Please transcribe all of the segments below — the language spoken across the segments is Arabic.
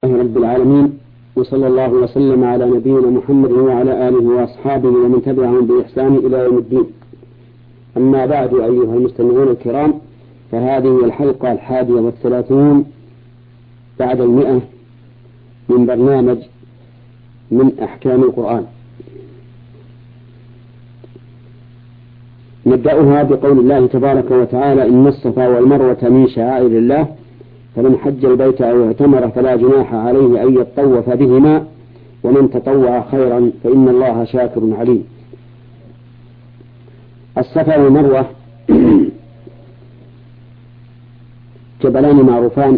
رب العالمين، وصلى الله وسلم على نبينا محمد وعلى آله وأصحابه ومن تبعهم بإحسان إلى يوم الدين. أما بعد، أيها المستمعون الكرام، فهذه الحلقة 31 بعد 100 من برنامج من أحكام القرآن. نبدأها بقول الله تبارك وتعالى: إن الصفا والمروة من شعائر الله، فمن حج البيت أو اعتمر فلا جناح عليه أن يطوف بهما، ومن تطوع خيرا فإن الله شاكر عليم. الصفا والمروة جبلان معروفان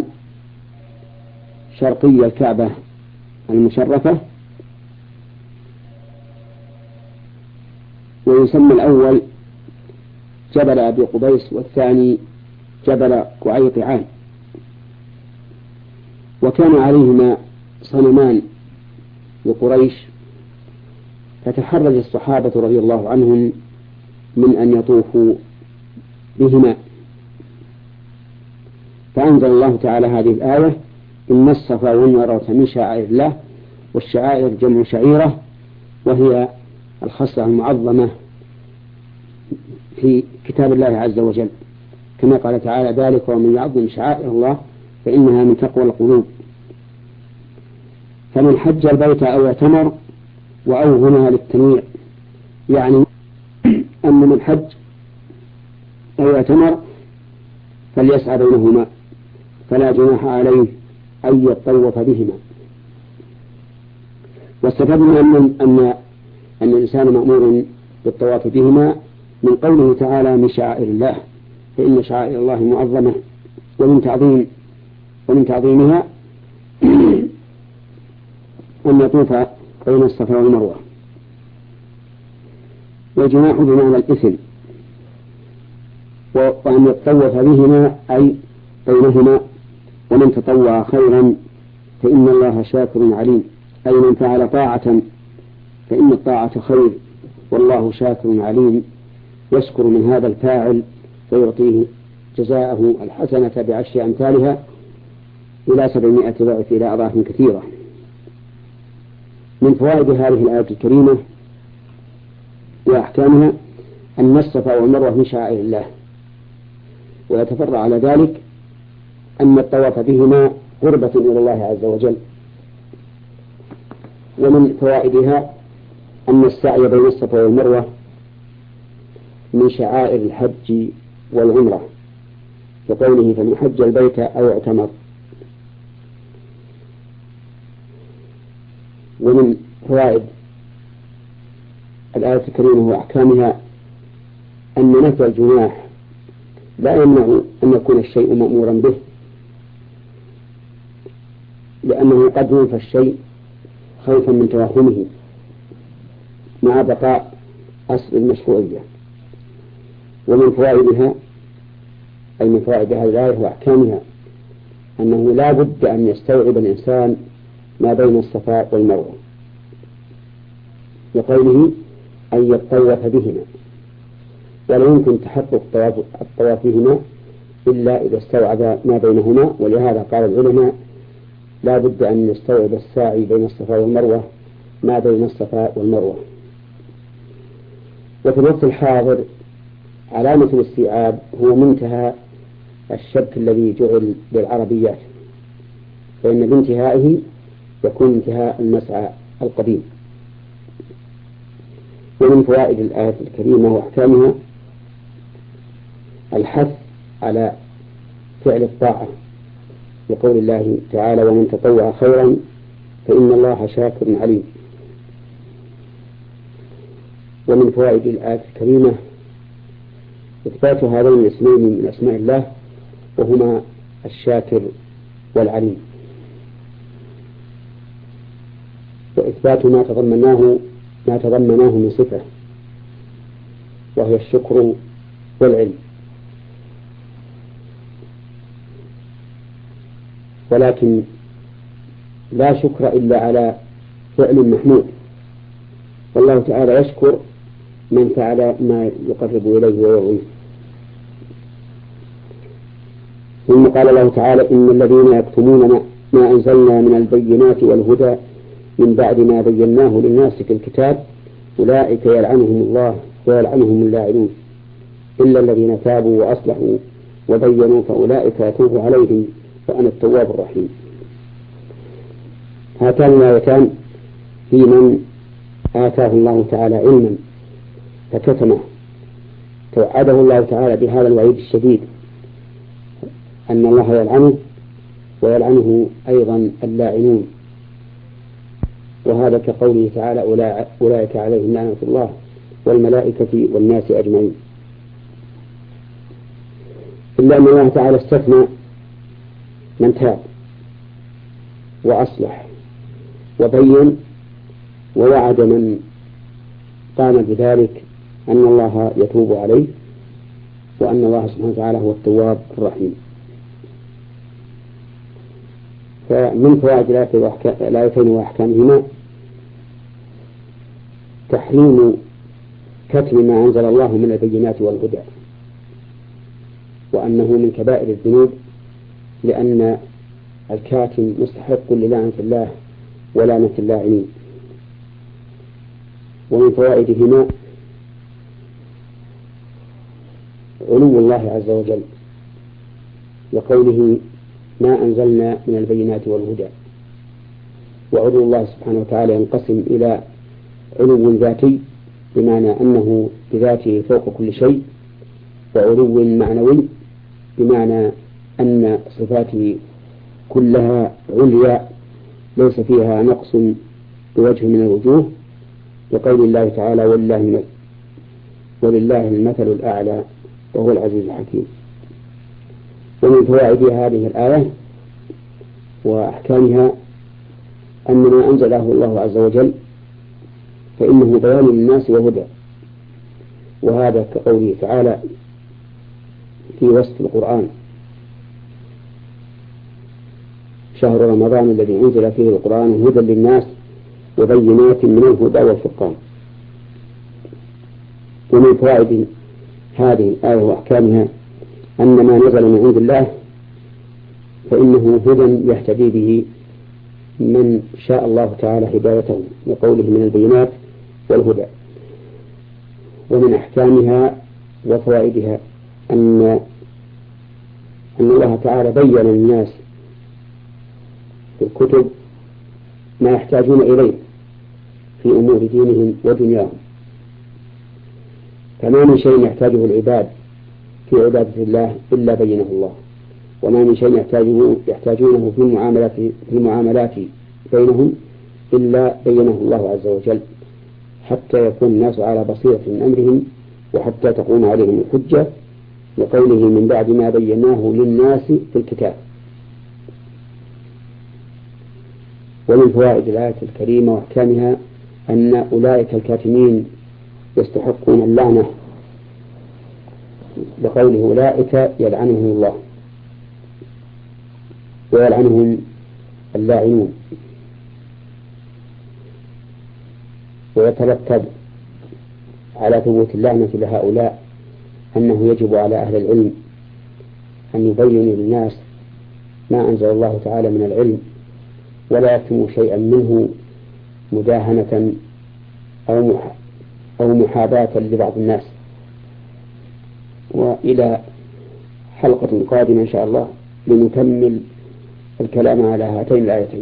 شرقي الكعبة المشرفة، ويسمى الأول جبل أبي قبيس والثاني جبل قعيطعان، وكان عليهما صنمان لقريش، فتحرج الصحابة رضي الله عنهم من أن يطوفوا بهما، فأنزل الله تعالى هذه الآية: إن الصفا والمروة من شعائر الله. والشعائر جمع شعيرة، وهي الخصلة المعظمة في كتاب الله عز وجل، كما قال تعالى: ذلك ومن يعظم شعائر الله فإنها من تقوى القلوب. فمن حج البيت أو اعتمر، وأو هنا للتنويع، يعني أن من حج أو اعتمر فليسعى بينهما فلا جناح عليه أن يطوف بهما. واستفدنا أن الإنسان مأمور بالطواف بهما من قوله تعالى: من شعائر الله، فإن شعائر الله معظمة، ومن تعظيمها أن يطوف بين الصفا والمروة. والجناح بمعنى الإثم، وأن يطوف بهما أي بينهما. ومن تطوع خيرا فإن الله شاكر عليم، أي من فعل طاعة فإن الطاعة خير، والله شاكر عليم، يشكر من هذا الفاعل فيعطيه جزاءه الحسنة ب10 أمثالها إلى 700 ضعف إلى أضعاف كثيرة. من فوائد هذه الآية الكريمة وأحكامها أن الصفا والمروة من شعائر الله، ويتفرع على ذلك أن الطواف بهما قربة إلى الله عز وجل. ومن فوائدها أن السعي بين الصفا والمروة من شعائر الحج والعمرة، وقوله: فمن حج البيت أو اعتمر. ومن فوائد الآية الكريمة وأحكامها أن نفي الجناح لا يمنع أن يكون الشيء مأمورا به، لأنه قد ينفى الشيء خوفا من توهمه مع بقاء أصل المشروعية. ومن فوائدها أي من فوائد هذه الآية وأحكامها أنه لا بد أن يستوعب الإنسان ما بين الصفا والمروة، لقوله: أن يطوف بهما، ولا يمكن تحقق الطواف بهما إلا إذا استوعب ما بينهما. ولهذا قال العلماء: لا بد أن يستوعب الساعي بين الصفا والمروة ما بين الصفا والمروة. وفي الوقت الحاضر علامة الاستيعاب هو منتهى الشبك الذي جعل للعربيات، فإن بانتهائه يكون انتهاء المسعى القديم. ومن فوائد الآية الكريمة وأحكامها الحث على فعل الطاعة، لقول الله تعالى: ومن تطوع خيرا فإن الله شاكر عليم. ومن فوائد الآية الكريمة إثبات هذين الاسمين من أسماء الله، وهما الشاكر والعليم، وإثبات ما تضمناه من صفة، وهي الشكر والعلم. ولكن لا شكر إلا على فعل محمود، والله تعالى يشكر من فعل ما يقرب إليه ويرضيه. ثم قال الله تعالى: إن الذين يكتمون ما أنزلنا من البينات والهدى من بعد ما بيناه للناس في الكتاب أولئك يلعنهم الله ويلعنهم اللاعنون إلا الذين تابوا وأصلحوا وبينوا فأولئك أتوب عليهم وأنا التواب الرحيم. هاتان الآيتان في من آتاه الله تعالى علما فكتمه، توعده الله تعالى بهذا الوعيد الشديد أن الله يلعنه ويلعنه أيضا اللاعنون، وهذا كقوله تعالى أولئك عليهم لعنة الله والملائكة والناس أجمعين. إلا أن الله تعالى استثنى من تاب وأصلح وبين ووعد من قام بذلك أن الله يتوب عليه وأن الله سبحانه وتعالى هو التواب الرحيم. فمن فوائد الآيتين وأحكامهما تحريم كتم ما أنزل الله من البينات والهدى، وأنه من كبائر الذنوب لأن الكاتم مستحق للعنة الله ولعنة اللاعنين. ومن فوائدهما علو الله عز وجل وقوله ما أنزلنا من البينات والهدى، وعلو الله سبحانه وتعالى ينقسم إلى علو ذاتي بمعنى أنه بذاته فوق كل شيء، وعلو معنوي بمعنى أن صفاته كلها عليا ليس فيها نقص بوجه من الوجوه، وقول الله تعالى ولله المثل الأعلى وهو العزيز الحكيم. ومن فوائد هذه الآية وأحكامها أن ما أنزله الله عز وجل فإنه بيان للناس وهدى، وهذا كقوله تعالى في وصف القرآن شهر رمضان الذي أنزل فيه القرآن هدى للناس وبينات من الهدى والفرقان. ومن فوائد هذه الآية وأحكامها أن ما نزل من عند الله فإنه هدى يهتدي به من شاء الله تعالى هدايته، لقوله من البينات والهدى. ومن أحكامها وفوائدها أن الله تعالى بين للناس في الكتب ما يحتاجون إليه في أمور دينهم ودنياهم، فما من شيء يحتاجه العباد في عبادة الله إلا بينه الله، وما من شيء يحتاجونه في المعاملات بينهم إلا بينه الله عز وجل، حتى يكون الناس على بصيرة من أمرهم وحتى تقوم عليهم الحجة، لقوله من بعد ما بيناه للناس في الكتاب. ومن فوائد الآية الكريمة وأحكامها أن أولئك الكاتمين يستحقون اللعنة، لقوله أولئك يلعنهم الله ويلعنهم اللاعنون. ويترتب على ثبوت اللعنة لهؤلاء أنه يجب على أهل العلم أن يبينوا للناس ما أنزل الله تعالى من العلم ولا يكتموا شيئا منه مداهنة أو محاباة لبعض الناس. وإلى حلقة قادمة إن شاء الله لنكمل الكلام على هاتين الآيتين.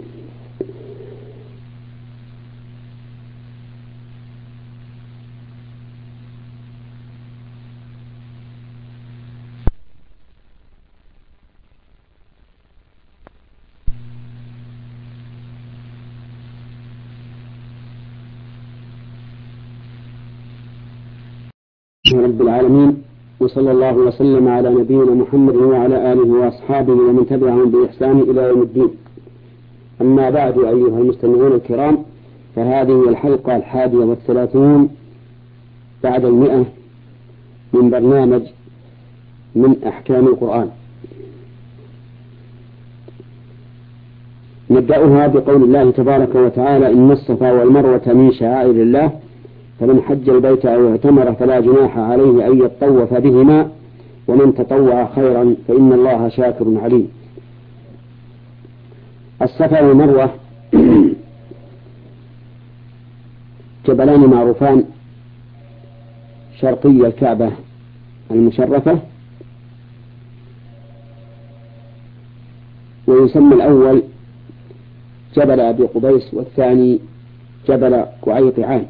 رب العالمين، وصلى الله وسلم على نبينا محمد وعلى آله وأصحابه ومن تبعهم بإحسان إلى يوم الدين. أما بعد أيها المستمعون الكرام، فهذه الحلقة 31 بعد 100 من برنامج من أحكام القرآن. نبدأها بقول الله تبارك وتعالى إن الصفا والمروة من شعائر الله فمن حج البيت أو اعتمر فلا جناح عليه أن يطوف بهما ومن تطوع خيرا فإن الله شاكر عليم. الصفا والمروة جبلان معروفان شرقي الكعبة المشرفة، ويسمى الأول جبل أبي قبيس والثاني جبل قعيطعان،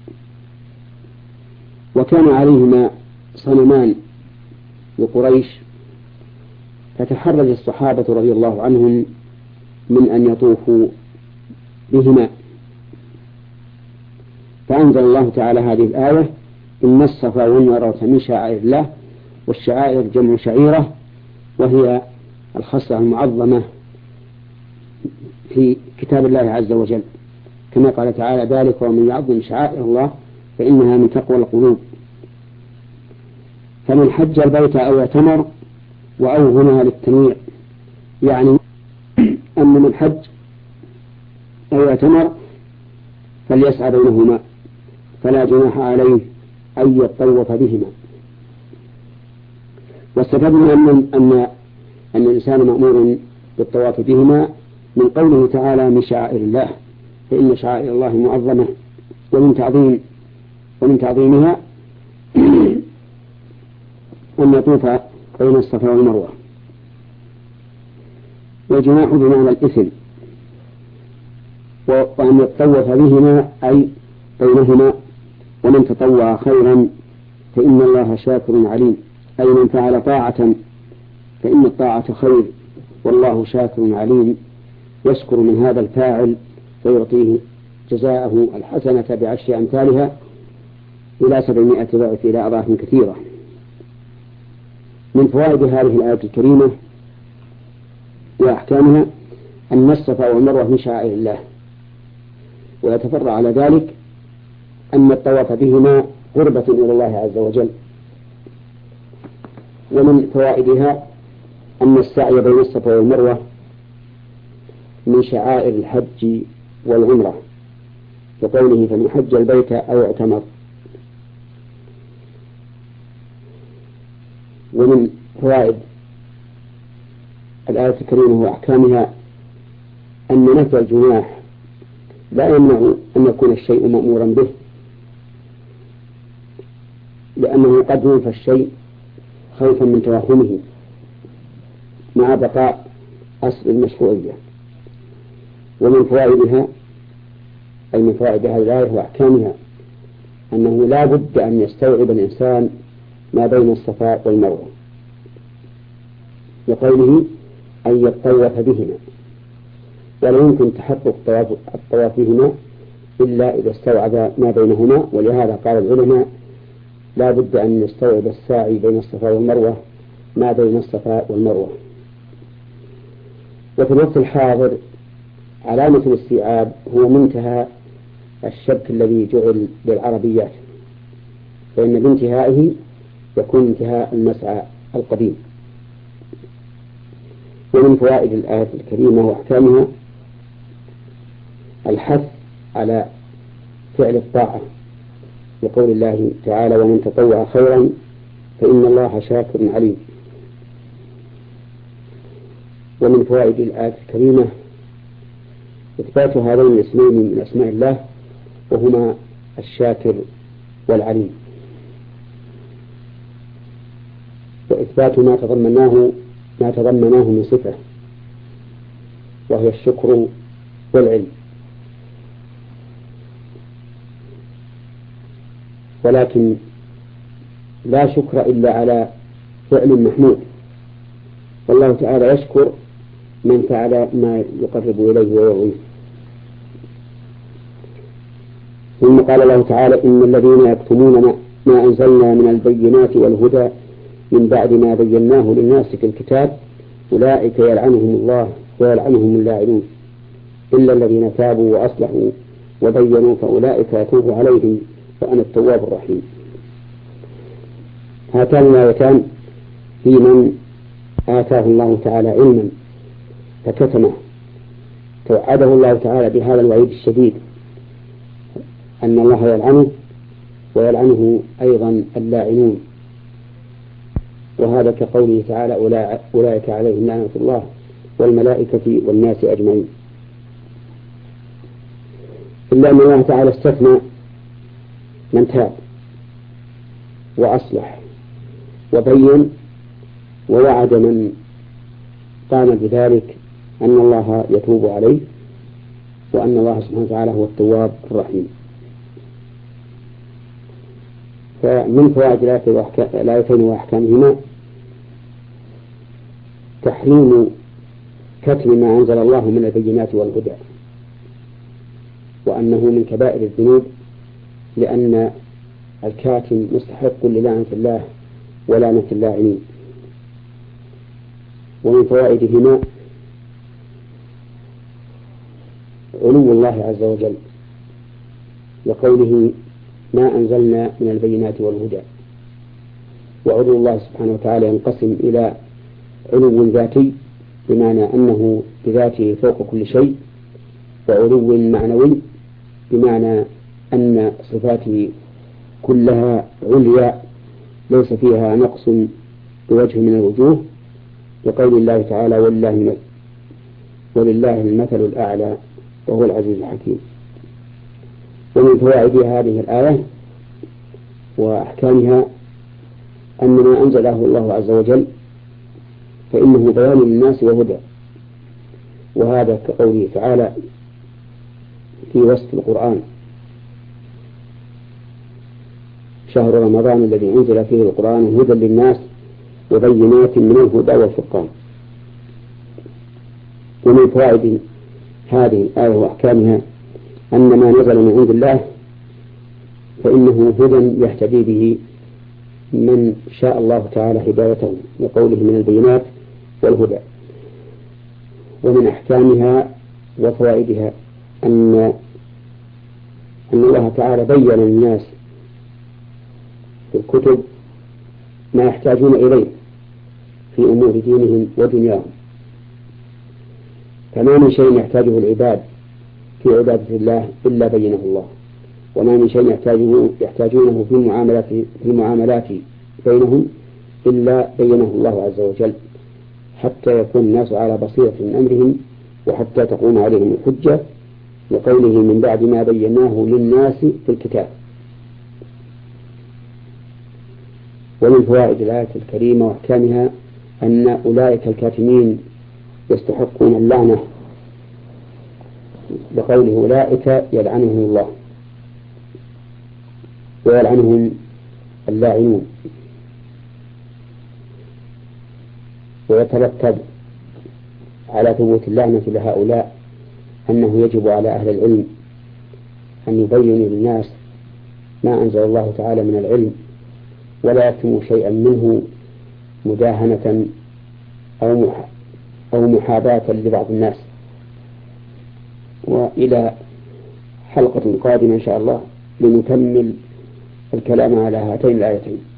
وكان عليهما صنمان لقريش، فتحرج الصحابة رضي الله عنهم من أن يطوفوا بهما، فأنزل الله تعالى هذه الآية: إن الصفا والمروة من شعائر الله، والشعائر جمع شعيرة، وهي الخصلة المعظمة في كتاب الله عز وجل، كما قال تعالى: ذلك ومن يعظم شعائر الله فإنها من تقوى القلوب. فمن حج البيت أو اعتمر، وأو هنا للتنويع، يعني أن من حج أو اعتمر فليسعى بينهما، فلا جناح عليه أن يطوف بهما. واستفدنا أن الإنسان مأمور بالطواف بهما من قوله تعالى: من شعائر الله، فإن شعائر الله معظمة، ومن تعظيمها أن يطوف بين الصفا والمروة. والجناح بمعنى الإثم، وأن يتطوف بهما أي بينهما، ومن تطوع خيرا فإن الله شاكر عليم، أي من فعل طاعة فإن الطاعة خير، والله شاكر عليم، يشكر من هذا الفاعل فيعطيه جزاءه الحسنة بعشر أمثالها إلى 700 ضعف إلى أضعاف كثيرة. من فوائد هذه الآية الكريمة وأحكامها أن الصفا والمروة من شعائر الله، ويتفرع على ذلك أن الطواف بهما قربة إلى الله عز وجل. ومن فوائدها أن السعي بين الصفا والمروة من شعائر الحج والعمرة، وقوله: فمن حج البيت أو اعتمر. ومن فوائد الآية الكريمة وأحكامها أن نفي الجناح لا يمنع أن يكون الشيء مأمورا به، لأنه قد ينفى الشيء خوفا من توهمه مع بقاء أصل المشروعية. ومن فوائدها أي من فوائد هذه الآية وأحكامها أنه لا بد أن يستوعب الإنسان ما بين الصفا والمروة، لقوله: أن يطوف بهما، ولا يمكن تحقق الطواف بهما إلا إذا استوعب ما بينهما. ولهذا قال العلماء: لا بد أن يستوعب الساعي بين الصفا والمروة ما بين الصفا والمروة. وفي الوقت الحاضر علامة الاستيعاب هو منتهى الشبك الذي جعل للعربيات، فإن بانتهائه يكون انتهاء المسعى القديم. ومن فوائد الآية الكريمة وأحكامها الحث على فعل الطاعة، لقول الله تعالى: ومن تطوع خيرا فإن الله شاكر عليم. ومن فوائد الآية الكريمة إثبات هذين الاسمين من أسماء الله، وهما الشاكر والعليم، وإثبات ما تضمناه من صفة، وهي الشكر والعلم. ولكن لا شكر إلا على فعل محمود، والله تعالى يشكر من فعل ما يقرب إليه ويرضيه. ثم قال الله تعالى: إن الذين يكتمون ما أنزلنا من البينات والهدى من بعد ما بيناه للناس في الكتاب أولئك يلعنهم الله ويلعنهم اللاعنون إلا الذين تابوا وأصلحوا وبينوا فأولئك أتوب عليهم وأنا التواب الرحيم. هاتان الآيتان في من آتاه الله تعالى علما فكتمه، توعده الله تعالى بهذا الوعيد الشديد أن الله يلعنه ويلعنه أيضا اللاعنون، وهذا كقوله تعالى: أولئك عليهم لعنة الله والملائكة والناس أجمعين. إلا أن الله تعالى استثنى من تاب وأصلح وبين، ووعد من قام بذلك أن الله يتوب عليه، وأن الله سبحانه وتعالى هو التواب الرحيم. فمن فوائد الآيتين وأحكامهما تحريم كتم ما أنزل الله من البينات والهدى، وأنه من كبائر الذنوب، لأن الكاتم مستحق للعنة الله ولعنة اللاعنين. ومن فوائدهما علو الله عز وجل، لقوله ما أنزلنا من البينات والهدى. وعلو الله سبحانه وتعالى ينقسم إلى علو ذاتي بمعنى أنه بذاته فوق كل شيء، وعلو معنوي بمعنى أن صفاته كلها عليا ليس فيها نقص بوجه من الوجوه، لقول الله تعالى ولله المثل الأعلى وهو العزيز الحكيم. ومن فوائد هذه الآية وأحكامها أن ما أنزله الله عز وجل فإنه بيان للناس وهدى، وهذا كقوله تعالى في وصف القرآن: شهر رمضان الذي أنزل فيه القرآن هدى للناس وبينات من الهدى والفرقان. ومن فوائد هذه الآية وأحكامها أن ما نزل من عند الله فإنه هدى يهتدي به من شاء الله تعالى هدايته، لقوله من البينات والهدى. ومن أحكامها وفوائدها أن الله تعالى بين للناس في الكتب ما يحتاجون إليه في أمور دينهم ودنياهم، فما من شيء يحتاجه العباد في عبادة الله إلا بينه الله، وما من شيء يحتاجونه في المعاملات بينهم إلا بينه الله عز وجل، حتى يكون الناس على بصيرة من أمرهم وحتى تقوم عليهم الحجة، لقوله من بعد ما بيناه للناس في الكتاب. ومن فوائد الآية الكريمة وأحكامها أن أولئك الكاتمين يستحقون اللعنة، لقوله أولئك يلعنهم الله ويلعنهم اللاعنون. ويترتب على ثبوت اللعنة لهؤلاء أنه يجب على أهل العلم أن يبينوا للناس ما أنزل الله تعالى من العلم، ولا يكتموا شيئا منه مداهنة أو محاباة لبعض الناس. وإلى حلقة قادمة إن شاء الله لنكمل الكلام على هاتين الآيتين.